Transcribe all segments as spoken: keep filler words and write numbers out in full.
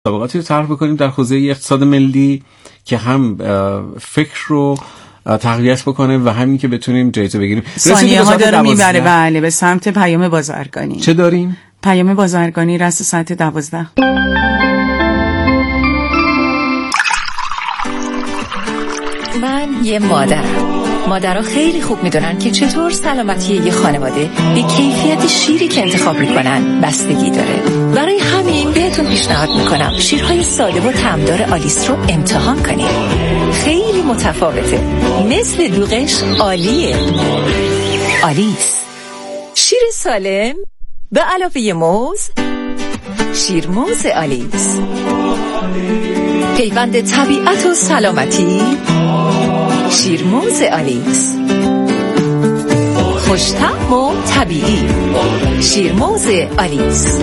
مسابقاتی رو طرح بکنیم در حوزه اقتصاد ملی که هم فکر رو تقویت بکنه و همین که بتونیم جایزه بگیریم. ثانیه ها داره میبره بله به سمت پیام بازرگانی. چه داریم؟ پیام بازرگانی رأس ساعت دوازده. من یه مادرم. مادرها خیلی خوب میدونن که چطور سلامتی یه خانواده به کیفیت شیری که انتخاب میکنن بستگی داره. برای همین بهتون پیشنهاد میکنم شیرهای ساده و طعمدار آلیس رو امتحان کنید. خیلی متفاوته، مثل دوغش عالیه. آلیس، شیر سالم به علاوه موز. شیر موز آلیس، پیوند طبیعت و سلامتی. شیرموز آلیس، خوش‌طعم و طبیعی. شیرموز آلیس.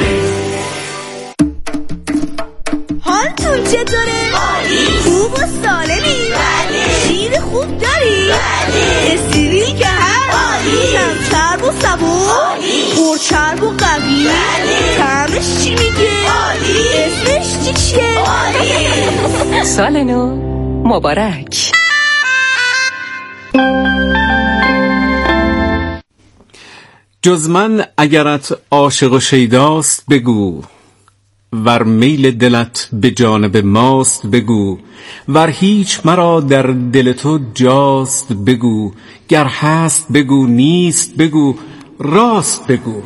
حالتون چطوره؟ خوب و سالمی؟ شیر خوب داری؟ استریل که هست؟ کم چرب و سبک؟ پر چرب و قوی؟ طعمش چی میگه؟ اسمش چی چیه؟ سال نو مبارک. جز من اگرت عاشق و شیداست بگو، ور میل دلت به جانب ماست بگو، ور هیچ مرا در دل تو جاست بگو، گر هست بگو نیست بگو راست بگو.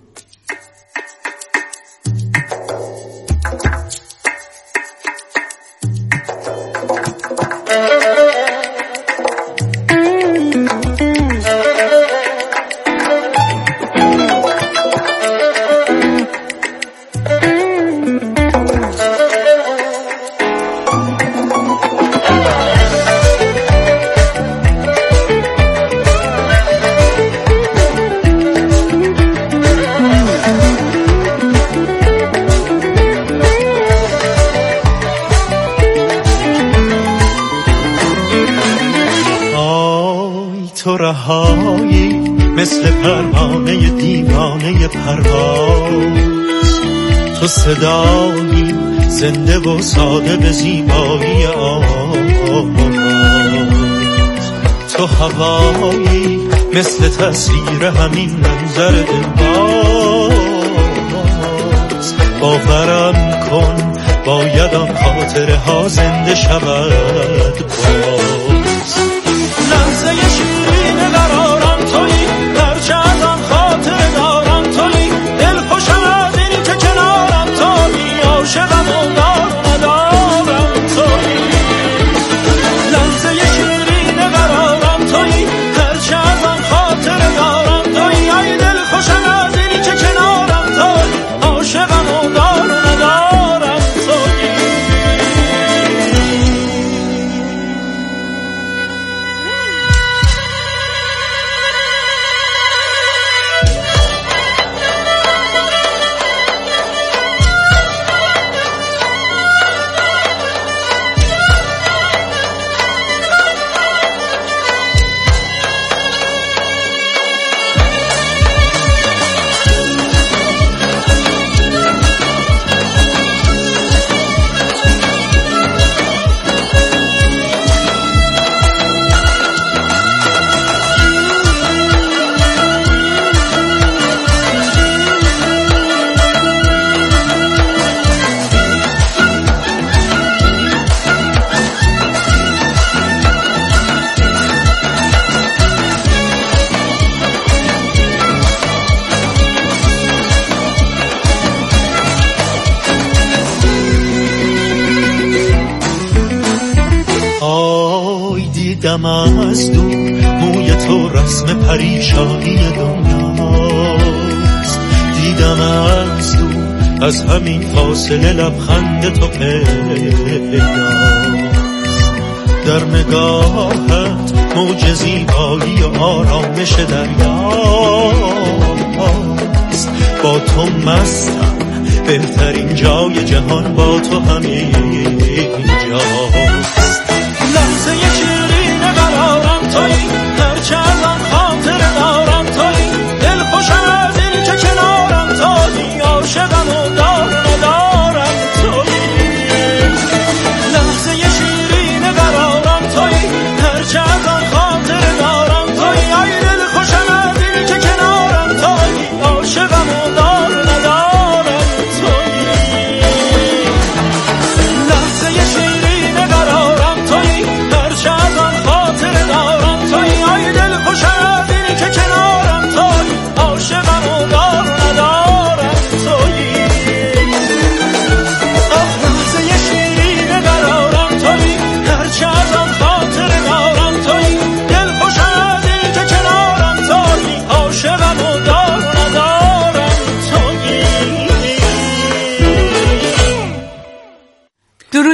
مثل پروانه دیوانه پرواز، تو صدایی زنده و ساده به زیبایی آواز، تو هوایی مثل تصویر همین منظر دلباز. باورم کن باید آن خاطره ها زنده شود باز. لحظه شیرین قرارم تویی، هرچه از آن خاطر دارم تویی، دل خوشم از این که کنارم تویی، عاشقم و دار ندارم تویی. لحظه شیرین قرارم تویی، هرچه از آن خاطر دارم تویی، ای دل خوشم از این که کنارم تویی، عاشقم و دار ندارم تویی. دیدم از دور موی تو رسم پریشانی دنیاست، دیدم از دور از همین فاصله لبخند تو پیداست، در نگاهت موج زیبایی و آرامش دریاست. با تو مستم، بهترین جای جهان با تو همین جاست. لحظه شیرین قرارم تویی، هرچه از آن خاطر دارم تویی، دل خوشم از این که کنارم تویی، عاشقم و دار ندارم تویی.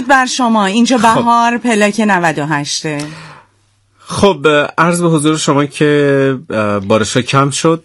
درود بر شما. اینجا بهار پلاک نود و هشت. خب عرض به حضور شما که بارش‌ها کم شد،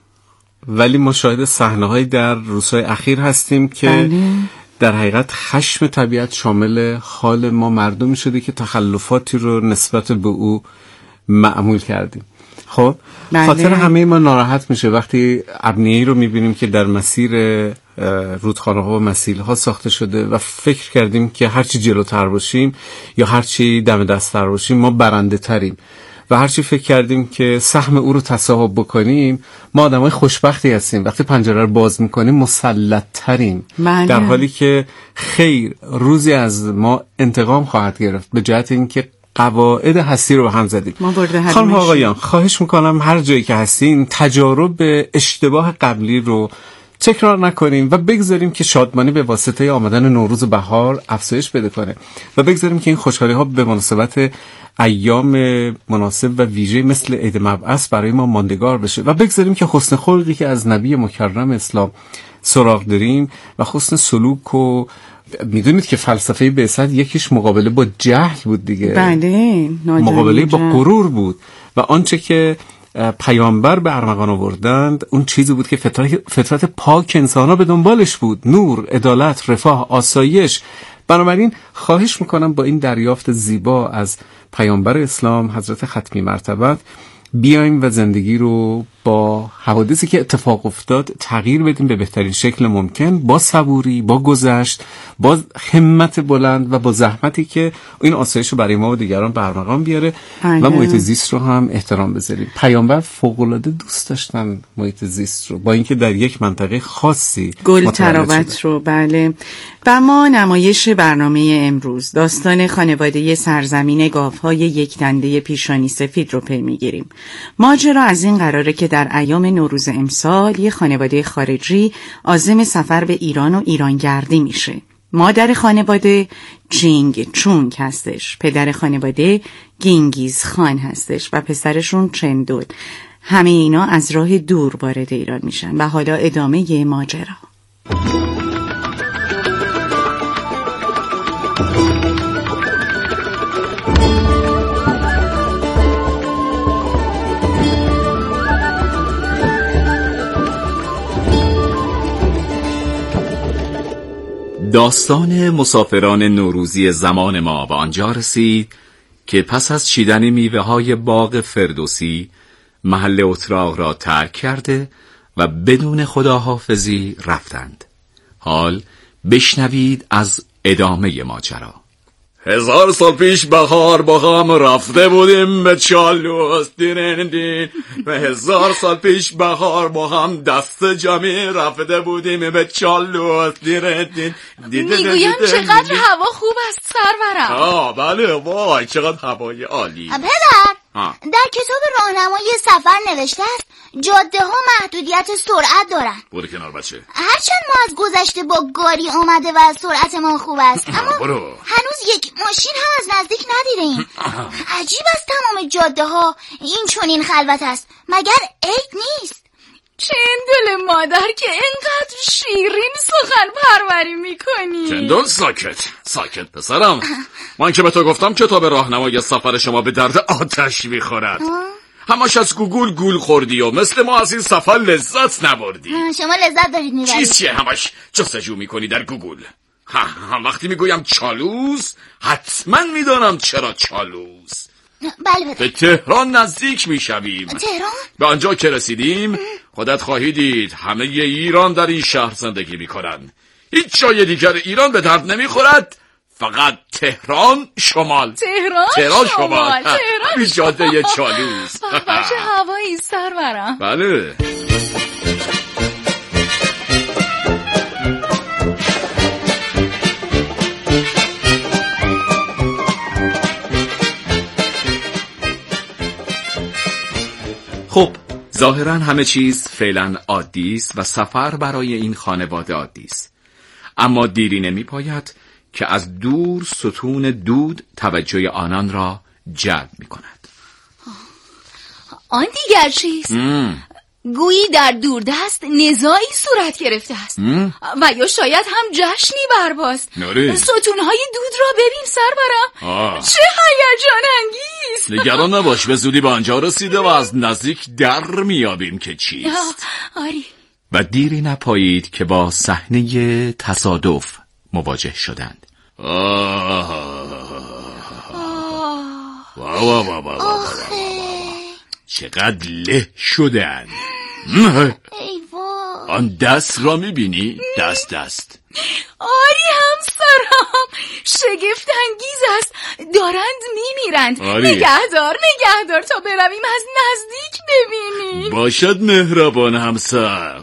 ولی ما شاهد صحنه‌هایی در روزهای اخیر هستیم که بله. در حقیقت خشم طبیعت شامل حال ما مردمی شده که تخلفاتی رو نسبت به او معمول کردیم. خب بله. خاطر همه ما ناراحت میشه وقتی ابنیه‌ای رو میبینیم که در مسیر رودخانه‌ها و مسیل‌ها ساخته شده و فکر کردیم که هرچی جلوتر باشیم یا هرچی دم دست‌تر باشیم ما برنده تریم و هرچی فکر کردیم که سهم او رو تصاحب بکنیم ما آدمای خوشبختی هستیم. وقتی پنجره رو باز میکنیم مسلط تریم، در حالی که خیر روزی از ما انتقام خواهد گرفت به جهت اینکه قواعد هستی رو به هم زدیم. خانم آقایان خواهش میکنم هر جایی که هستین تجارب اشتباه قبلی رو تکرار نکنیم و بگذاریم که شادمانی به واسطه آمدن نوروز و بهار افزایش پیدا کنه و بگذاریم که این خوشحالی ها به مناسبت ایام مناسب و ویژه مثل عید مبعث برای ما ماندگار بشه و بگذاریم که حسن خلقی که از نبی مکرم اسلام سراغ داریم و حسن سلوک و میدونید که فلسفه بعثت یکیش مقابله با جهل بود دیگه، بله مقابله با غرور بود و آنچه که پیامبر به ارمغان آوردند اون چیزی بود که فطرت, فطرت پاک انسان‌ها به دنبالش بود، نور، عدالت، رفاه، آسایش. بنابراین خواهش میکنم با این دریافت زیبا از پیامبر اسلام حضرت ختمی مرتبت بیایم و زندگی رو با حوادثی که اتفاق افتاد تغییر بدیم به بهترین شکل ممکن، با صبوری، با گذشت، با همت بلند و با زحمتی که این آسایش رو برای ما و دیگران به ارمغان بیاره و محیط زیست رو هم احترام بذاریم. پیامبر فوق‌العاده دوست داشتن محیط زیست رو با اینکه در یک منطقه خاصی گل تراوت رو. بله. و ما نمایش برنامه امروز داستان خانواده سرزمین گاوهای یک دنده پیشانی سفید رو پی میگیریم. ماجرا از این قراره که در ایام نوروز امسال یه خانواده خارجی عازم سفر به ایران و ایرانگردی میشه. مادر خانواده جینگ چونگ هستش، پدر خانواده گینگیز خان هستش و پسرشون چندول. همه اینا از راه دور وارد ایران میشن و حالا ادامه یه ماجرا. داستان مسافران نوروزی زمان ما به آنجا رسید که پس از چیدن میوه‌های باغ فردوسی محل اتراق را ترک کرده و بدون خداحافظی رفتند. حال بشنوید از ادامه ماجرا. هزار سال پیش بهار با هم رفته بودیم به چالوس دیرندین و هزار سال پیش بهار با هم دست جمعی رفته بودیم به چالوس دیرندین. میگویم چقدر هوا خوب است سرورم. آه بله وای چقدر هوای عالی. پدر در کتاب راهنمای سفر نوشته است جاده ها محدودیت سرعت دارن. برو کنار بچه. هرچند ما از گذشته با گاری آمده و سرعت ما خوب است اما برو. هنوز یک ماشین هم از نزدیک ندیدیم. عجیب است تمام جاده ها این چنین خلوت است، مگر عید نیست؟ چندل مادر که اینقدر شیرین سخن پروری میکنی. چندل ساکت ساکت پسرم. من که به تو گفتم کتاب راهنمای سفر شما به درد آتش میخورد. همش از گوگل گول خوردی و مثل ما از این سفر لذت نبردی. شما لذت دارید میبرید. چیز چیه همش جستجو میکنی در گوگل؟ ها وقتی میگویم چالوس حتما میدانم چرا چالوس. بله بده. به تهران نزدیک میشویم. تهران؟ به آنجا که رسیدیم خودت خواهی دید همه ایران در این شهر زندگی میکنن. هیچ جای دیگر ایران به درد نمیخورد، فقط تهران شمال. تهران, تهران شمال, شمال. تهران این جاده چالوس. چه هوایی سرورم. بله. خب ظاهراً همه چیز فعلا عادی است و سفر برای این خانواده عادی است، اما دیری نمی پاید که از دور ستون دود توجه آنان را جلب می کند. آن دیگر چیست؟ گویی در دوردست نزاعی صورت گرفته است و یا شاید هم جشنی برپاست. ستونهای دود را ببین سرورم. آه. چه هیجان انگیز. نگران نباش، به زودی به آنجا رسیده و از نزدیک در میابیم که چیست. آری. و دیری نپایید که با صحنه تصادف مواجه شدند. آه. وا وا وا وا وا. چقدر له شدن. ای وای. آن دست را میبینی؟ دست دست. آری همسرم، شگفت انگیز است. دارند میمیرند. نگهدار نگهدار تا برویم از نزدیک ببینیم. باشد مهربان همسر.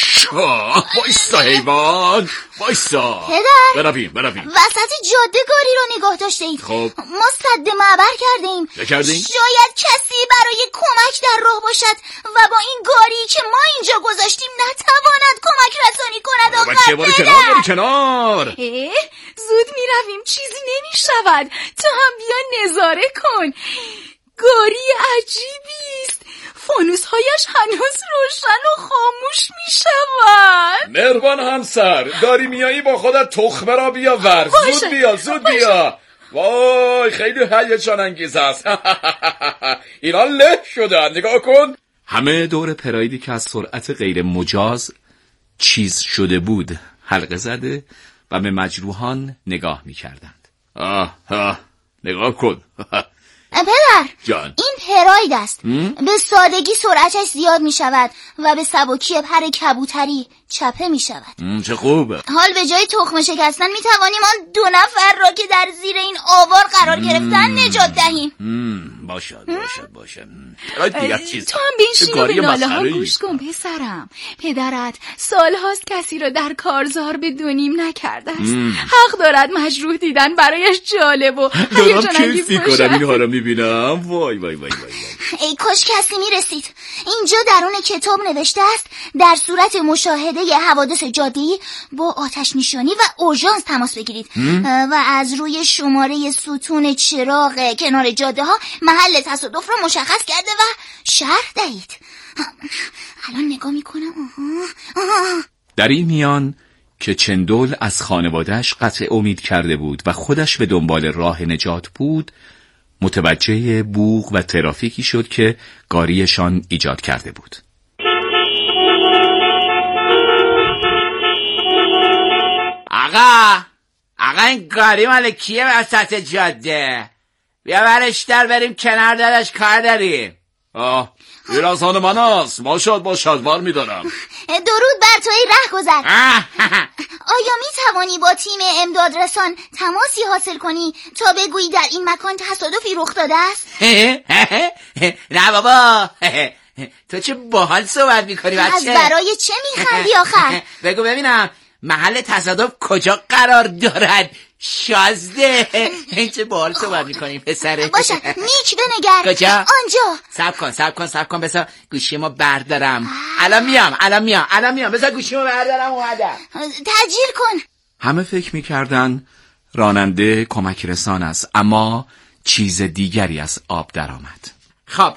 وایسا حیوان، وایسا. پدر، برویم برویم. وسط جاده گاری رو نگاه داشته اید. خب ما سد معبر کردیم. چه کردیم؟ شاید کسی برای کمک در راه باشد و با این گاری که ما اینجا گذاشتیم نتواند کمک رسانی کند. آخر بچه باری کنار باری کنار. اه، زود میرویم، چیزی نمیشود. تو هم بیا نظاره کن. گاری عجیبی است. فانوس‌هایش هنوز روشن و خاموش میشود. مهربان همسر، داری میایی با خودت تخمه را بیاور. زود بیا زود باشه. بیا. وای خیلی هیجان انگیز است. اینا له شدن، نگاه کن. همه دور پرایدی که از سرعت غیر مجاز چیز شده بود حلقه زده و به مجروحان نگاه می‌کردند. آه آه نگاه کن. پدر جان. این پراید است. به سادگی سرعتش زیاد می شود و به سبکی پر کبوتری چپه می شود. چه خوبه. حال به جای تخم شکستن می توانیم آن دو نفر را که در زیر این آوار قرار گرفتن نجات دهیم. باشد باشد باشد. دیگر چیز. تو هم بنشین و به ناله ها گوش کن پسرم. پدرت سال هاست کسی را در کارزار به دونیم نکرده است. حق دارد مجروح دیدن برایش جالب و هیجان انگیز باشد. اینها را میبینم. وای وای وای وای. ای کاش کسی میرسید. اینجا درون کتاب نوشته است در صورت مشاهده حوادث جاده‌ای با آتش نشانی و اورژانس تماس بگیرید و از روی شماره ستون چراغ کنار جاده ها محل تصادف را مشخص کرده و شرح دهید. الان نگاه میکنم. آها. آها. در این میان که چندول از خانوادهش قطع امید کرده بود و خودش به دنبال راه نجات بود، متوجه بوق و ترافیکی شد که گاریشان ایجاد کرده بود. آقا آقا این گاری مال کیه وسط جاده؟ بیا برش در بریم کنار، داداش کار داریم. آه این از آن من است. باشد باشد بار میدارم. درود بر توی ره گذر. آیا می توانی با تیم امداد رسان تماسی حاصل کنی تا بگویی در این مکان تصادفی رخ داده است؟ نه بابا، تو چه باحال صحبت میکنی بچه. از برای چه میخندی آخر؟ بگو ببینم محل تصادف کجا قرار دارد؟ شازده. این چه باحال صحبت میکنی پسره. باشه نیک بنگر. کجا؟ آنجا. صبر کن صبر کن صبر کن بذار گوشی ما بردارم. الان میام الان میام الان میام بذار گوشی ما بردارم اومدم. تجیل کن. همه فکر میکردن راننده کمک رسان است، اما چیز دیگری از آب در آمد. خب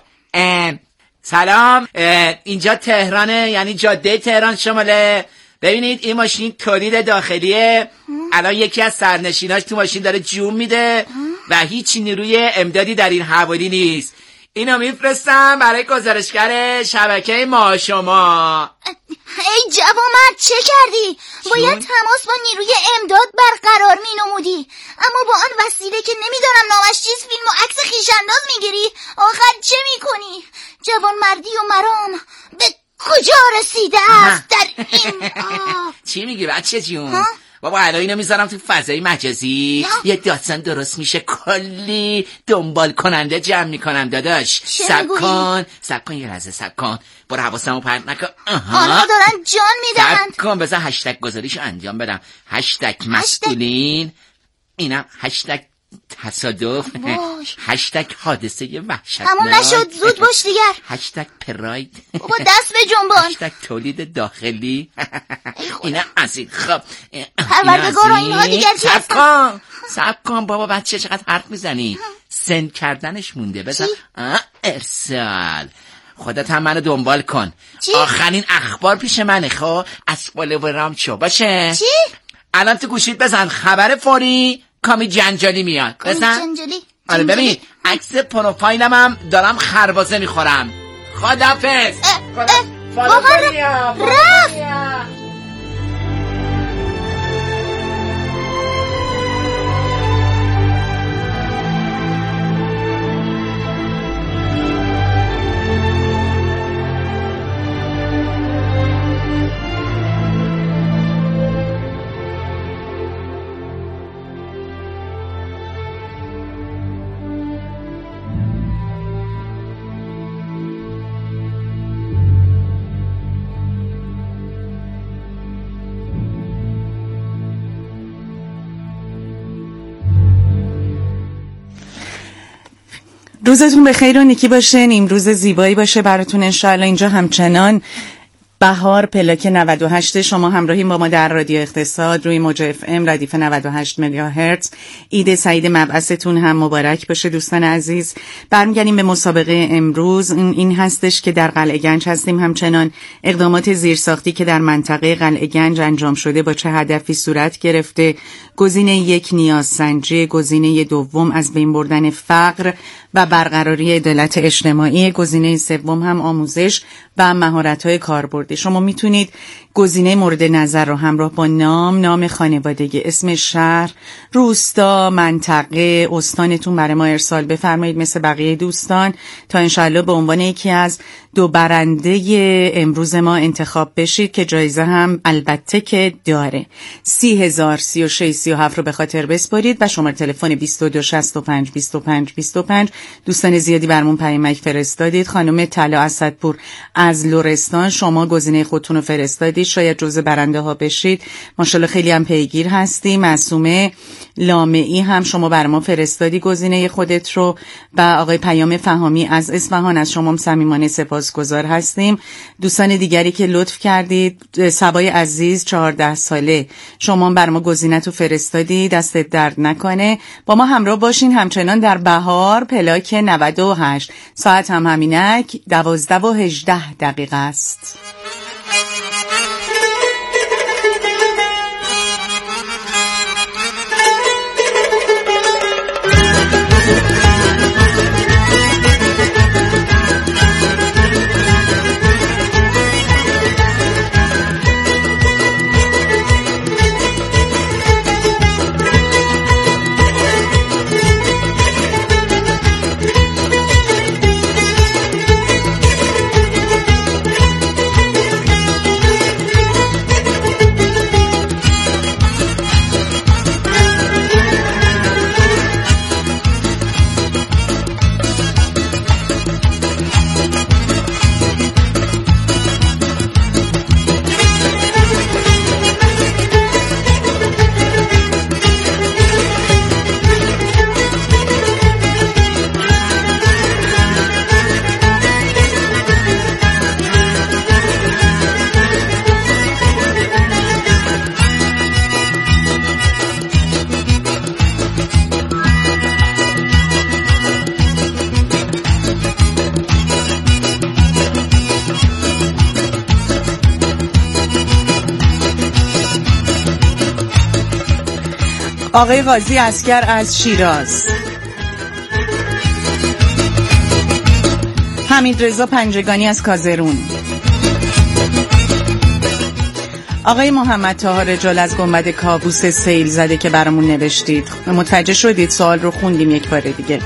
سلام، اینجا تهرانه، یعنی جاده تهران شماله. ببینید این ماشین تولید داخلیه. الان یکی از سرنشیناش تو ماشین داره جون میده و هیچ نیروی امدادی در این حوالی نیست. اینو میفرستم برای گزارشگر شبکه ما شما. ای جوامرد چه کردی؟ باید تماس با نیروی امداد برقرار مینمودی، اما با آن وسیله که نمیدانم نامش چیست فیلم و عکس خویش‌انداز میگیری. آخر چه میکنی؟ جوانمردی و مرام به کجا رسیده است در این آه. چی میگی بچه جون؟ بابا الان اینو میذارم تو فضای مجازی، یه داستان درست میشه، کلی دنبال کننده جمع میکنم داداش. سب کن سب کن یه لحظه سب کن، برو حواسمو پرت نکن. آنها دارن جان میدهند. سب کن بذار هشتگ گذاریشو انجام بدم. هشتگ مسئولین، اینم هشتگ تصادف، هشتگ حادثه وحشتناک. تموم نشد، زود باش دیگر. هشتگ پراید، بابا دست به جنبان. هشتگ تولید داخلی. اینا از این. خب پروردگار اینها دیگر چی هستن؟ سب کن سب کن بابا بچه چقدر حرف میزنی. سند کردنش مونده، بذار ارسال. خودت هم منو دنبال کن. چی؟ آخرین اخبار پیش منه خب، از بالا و رام چو باشه. چی؟ الان تو گوشیت بزن خبر فوری کامی جنجالی میاد. بزن. کامی جنجالی؟ آره ببین عکس پروفایلم هم دارم خربازه میخورم. خدافظ. بابا رفت. روزتون بخیر و نیکی باشه، نیمروز زیبایی باشه براتون انشاءالله. اینجا همچنان بهار پلاک نود و هشت شما همراهیم با ما در رادیو اقتصاد روی موج اف ام ردیف نود و هشت مگاهرتز. عید سعید مبعثتون هم مبارک باشه دوستان عزیز. برمیگردیم به مسابقه امروز. این هستش که در قلعه گنج هستیم. همچنان اقدامات زیرساختی که در منطقه قلعه گنج انجام شده با چه هدفی صورت گرفته. گزینه یک نیازسنجی، گزینه دوم از بین بردن فقر و برقراری عدالت اجتماعی، گزینه سوم هم آموزش و مهارت‌های کاربردی. شما میتونید گزینه مورد نظر رو همراه با نام، نام خانوادگی، اسم شهر، روستا، منطقه، استانتون برای ما ارسال بفرمایید مثل بقیه دوستان تا انشالله به عنوان یکی از دو برنده امروز ما انتخاب بشید که جایزه هم البته که داره. سی هزار سی و شش سی و هفت رو به خاطر بسپارید و شماره تلفن بیست و دو شصت و پنج بیست و پنج بیست و پنج. دوستان زیادی برمون پیامک فرستادید. خانم طلا اسدپور از لرستان شما گزینه خودتون رو فرستادید، شاید جزو برنده ها بشید. ماشاءالله خیلی هم پیگیر هستی. معصومه لامعی هم شما بر ما فرستادی گزینه خودت رو و آقای پیام فهامی از اصفهان از شما صمیمانه سپاسگزار هستیم. دوستان دیگری که لطف کردید، سبای عزیز چهارده ساله شما بر ما گزینه تو فرستادی، دستت درد نکنه. با ما همراه باشین همچنان در بهار پلاک نود و هشت. ساعت هم همینک دوازده و هجده دقیقه است. آقای قاضی عسکر از شیراز، حمید رضا پنجگانی از کازرون، آقای محمد طاهر رجال از گنبد کابوس سیل زده که برامون نوشتید. متوجه شدید سوال رو خوندیم یک بار دیگه.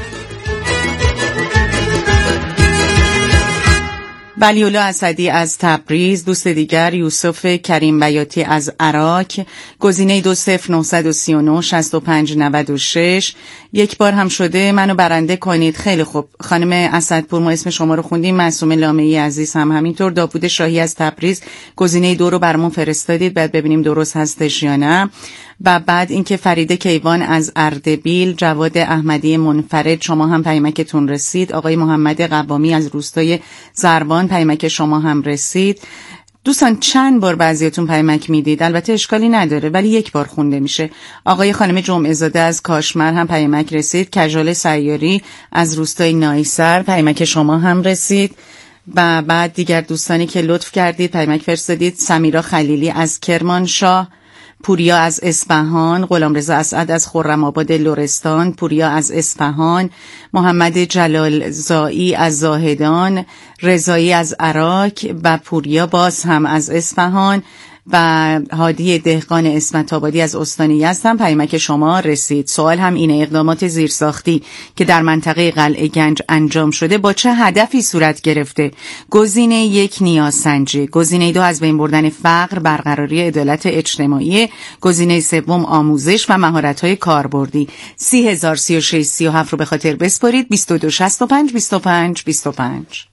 ولی‌الله اسدی از تبریز، دوست دیگر یوسف کریم بیاتی از عراق، گزینه دو صفر نه سه نه شصت و پنج نود و شش. یک بار هم شده منو برنده کنید. خیلی خوب خانم اسدپور، ما اسم شما رو خوندیم. معصومه لامعی عزیز هم همینطور. داوود شاهی از تبریز گزینه دو رو برامون فرستادید، بعد ببینیم درست هستش یا نه. و بعد اینکه فریده کیوان از اردبیل، جواد احمدی منفرد شما هم پیامکتون رسید. آقای محمد قوامی از روستای زربان پیامک شما هم رسید. دوستان چند بار بعضیتون پیامک میدید، البته اشکالی نداره ولی یک بار خونده میشه. آقای خانم جمعه زاده از کاشمر هم پیامک رسید. کژال سیاری از روستای نایسر پیامک شما هم رسید. و بعد دیگر دوستانی که لطف کردید پیامک فرستادید: سمیرا خلیلی از کرمانشاه، پوریا از اصفهان، غلامرضا اسعد از خرم‌آباد لرستان، پوریا از اصفهان، محمد جلال زایی از زاهدان، رضایی از عراق و پوریا باز هم از اصفهان و هادی دهقان اسمت آبادی از استان یزد هم پیامک شما رسید. سوال هم اینه: اقدامات زیرساختی که در منطقه قلعه گنج انجام شده با چه هدفی صورت گرفته؟ گزینه یک نیازسنجی، گزینه دو از بین بردن فقر، برقراری عدالت اجتماعی، گزینه سوم آموزش و مهارت‌های کاربردی. سی هزار سی و شش سی و هفت رو به خاطر بسپارید: بیست و دو شصت و پنج بیست و پنج بیست و پنج.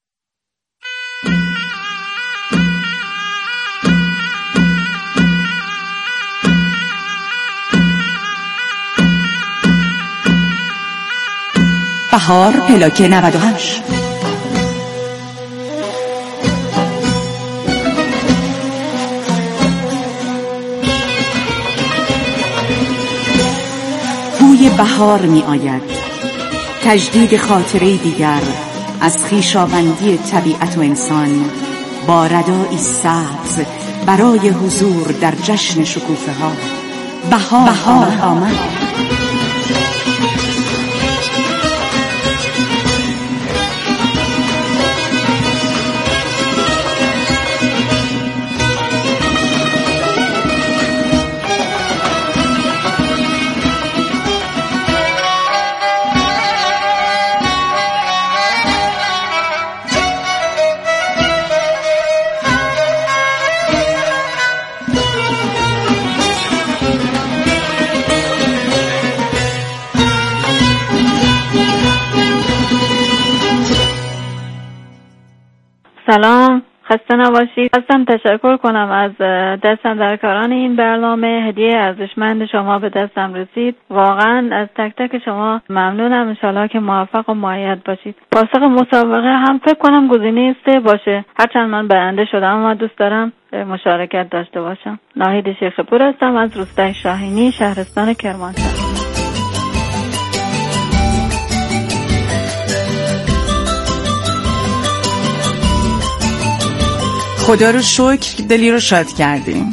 بهار پلاک نود و هشت. بوی بهار می آید، تجدید خاطره دیگر از خویشاوندی طبیعت و انسان با ردایی سبز برای حضور در جشن شکوفه ها. بهار, بهار آمد. سلام، خسته نباشید. خواستم تشکر کنم از دستاندرکاران این برنامه. هدیه ارزشمند شما به دستم رسید. واقعا از تک تک شما ممنونم. انشالله که موفق و مؤید باشید. پاسخ مسابقه هم فکر کنم گزینه سه باشه، هرچند من برنده شدم اما دوست دارم مشارکت داشته باشم. ناهید شیخ پور هستم از روستای شاهینی، شهرستان کرمانشاه. خدا رو شکر دلی رو شاد کردیم.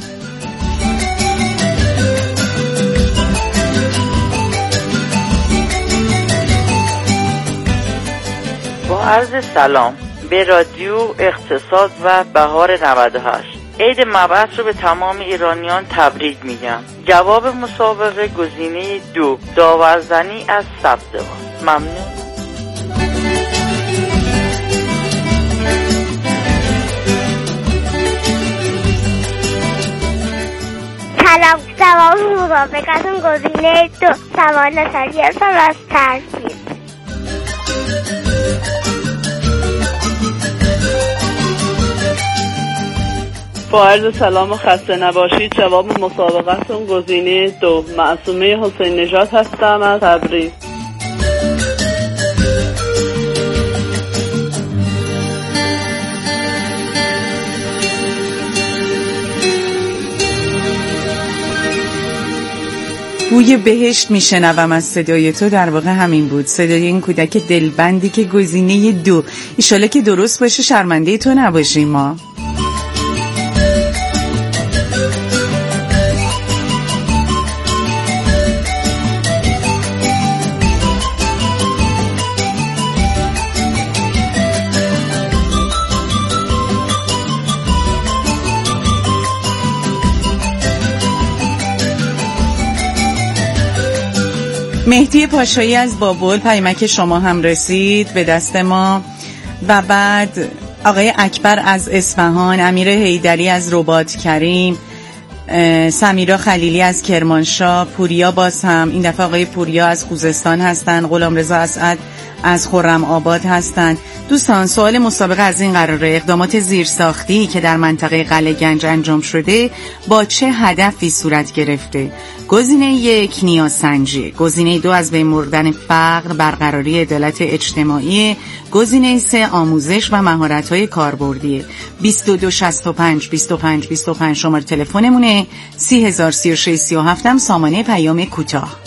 با عرض سلام به رادیو اقتصاد و بهار نود و هشت. عید مبعث رو به تمام ایرانیان تبریک میگم. جواب مسابقه گزینه دو، داورزنی از سبزوار. ممنون. سلام، جواب مسابقتون گزینه دو، سوال نصری هستم از ترکیب. با عرض سلام و خسته نباشید. جواب مسابقتون گزینه دو، معصومه حسین نژاد هستم از تبریز. بوی بهشت میشنوم از صدای تو. در واقع همین بود، صدای این کودک دلبندی که گزینه دو. ایشالا که درست باشه، شرمنده تو نباشیم ما. مهدی پاشایی از بابل، پیامک شما هم رسید به دست ما. و بعد آقای اکبر از اصفهان، امیر حیدری از رباط کریم، سمیرا خلیلی از کرمانشاه، پوریا باز هم این دفعه آقای پوریا از خوزستان هستن، غلامرضا اسعد از خرم‌آباد هستند. دوستان، سوال مسابقه از این قراره: اقدامات زیرساختی که در منطقه قلعه گنج انجام شده با چه هدفی صورت گرفته؟ گزینه یک، نیازسنجی، گزینه دو از بین بردن فقر، برقراری عدالت اجتماعی، گزینه سه آموزش و مهارت‌های کاربردی. بیست و دو شصت و پنج بیست و پنج بیست و پنج شماره تلفنمونه. سی هزار سی و شش سی و هفت هم سامانه پیام کوتاه.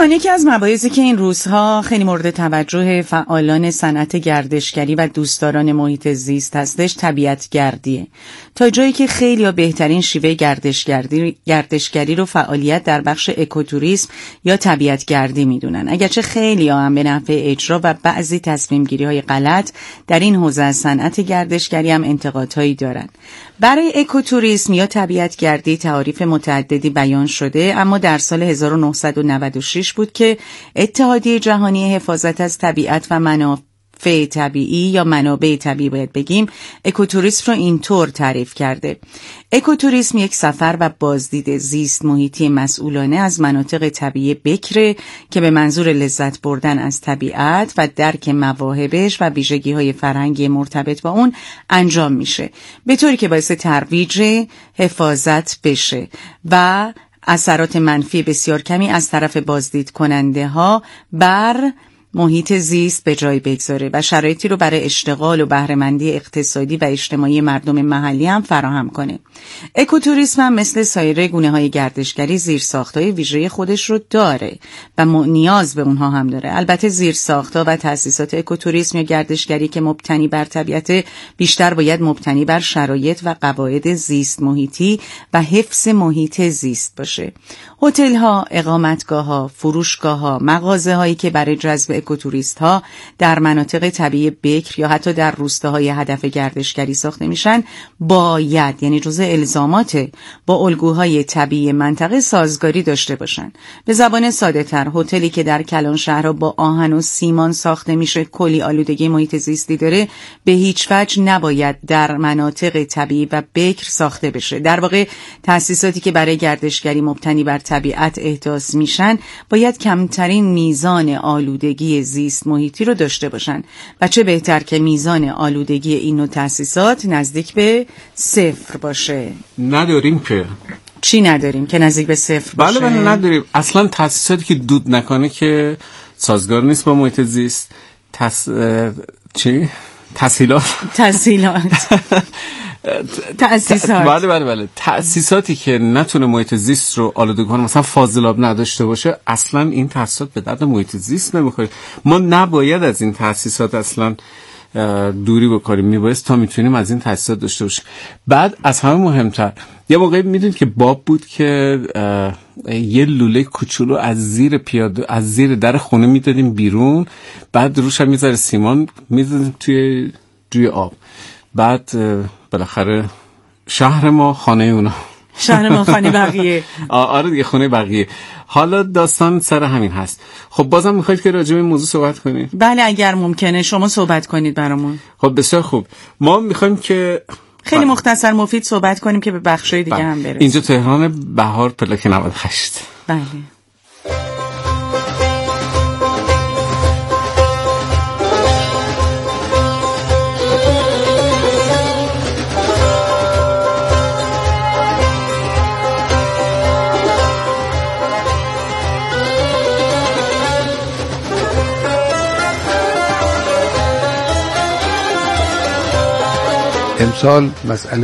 دوستان، یکی از مباحثی که این روزها خیلی مورد توجه فعالان صنعت گردشگری و دوستداران محیط زیست هستش طبیعت گردیه. تا جایی که خیلی یا بهترین شیوه گردشگری گردشگری رو فعالیت در بخش اکوتوریسم یا طبیعت گردی میدونن، اگرچه خیلی ها هم به نحوه اجرا و بعضی تصمیم گیری های غلط در این حوزه از صنعت گردشگری هم انتقادهایی دارن. برای اکوتوریسم یا طبیعت گردی تعاریف متعددی بیان شده، اما در سال هزار و نهصد و نود و شش بود که اتحادیه جهانی حفاظت از طبیعت و منافع طبیعی یا منابع طبیعی باید بگیم اکوتوریسم رو اینطور تعریف کرده: اکوتوریسم یک سفر و بازدید زیست محیطی مسئولانه از مناطق طبیعی بکره که به منظور لذت بردن از طبیعت و درک مواهبش و ویژگی‌های فرهنگی مرتبط با اون انجام میشه، به طوری که باعث ترویج حفاظت بشه و اثرات منفی بسیار کمی از طرف بازدید کننده ها بر محیط زیست به جای بگذاره و شرایطی رو برای اشتغال و بهره‌مندی اقتصادی و اجتماعی مردم محلی هم فراهم کنه. اکوتوریسم هم مثل سایر گونه‌های گردشگری زیرساخت‌های ویژه خودش رو داره و نیاز به اونها هم داره. البته زیرساخت‌ها و تأسیسات اکوتوریسم یا گردشگری که مبتنی بر طبیعت بیشتر باید مبتنی بر شرایط و قواعد زیست محیطی و حفظ محیط زیست باشه. هتل‌ها، اقامتگاه‌ها، فروشگاه‌ها، مغازه‌هایی که برای جذب اکوتوریست ها در مناطق طبیعی بکر یا حتی در روستاهای هدف گردشگری ساخته میشن باید، یعنی جزء الزامات، با الگوهای طبیعی منطقه سازگاری داشته باشن. به زبان ساده تر، هتلی که در کلان شهرها با آهن و سیمان ساخته میشه کلی آلودگی محیط زیستی داره، به هیچ وجه نباید در مناطق طبیعی و بکر ساخته بشه. در واقع تأسیساتی که برای گردشگری مبتنی بر طبیعت احداث میشن باید کمترین میزان آلودگی زیست محیطی رو داشته باشن و چه بهتر که میزان آلودگی این نوع تأسیسات نزدیک به صفر باشه. نداریم که چی نداریم که نزدیک به صفر باشه؟ بله بله نداریم. اصلا تأسیساتی که دود نکنه که سازگار نیست با محیط زیست. تس... چی؟ تسهیلات تسهیلات تأسیسات بله بله بله تأسیساتی که نتونه محیط زیست رو آلوده کنه، مثلا فاضلاب نداشته باشه، اصلا این تأسیسات به درد محیط زیست نمیخوره. ما نباید از این تأسیسات اصلا دوری بکنیم، میبایست تا میتونیم از این تأسیسات داشته باشیم. بعد از همه مهمتر، یه موقعی میدونید که باب بود که یه لوله کوچولو از زیر پیاده از زیر در خونه میدادیم بیرون، بعد روش هم میذاره سیمان میذاریم توی جوی آب، بعد بالاخره شهر ما خانه اونا، شهر ما خانه بقیه. آره دیگه، خونه بقیه. حالا داستان سر همین هست. خب بازم میخواید که راجع به این موضوع صحبت کنید؟ بله اگر ممکنه شما صحبت کنید برامون. خب بسیار خوب. ما میخوایم که خیلی مختصر مفید صحبت کنیم که به بخشای دیگه هم برسیم. اینجا تهران، بهار، پلاک نود و هشت. بله. امسال مسئله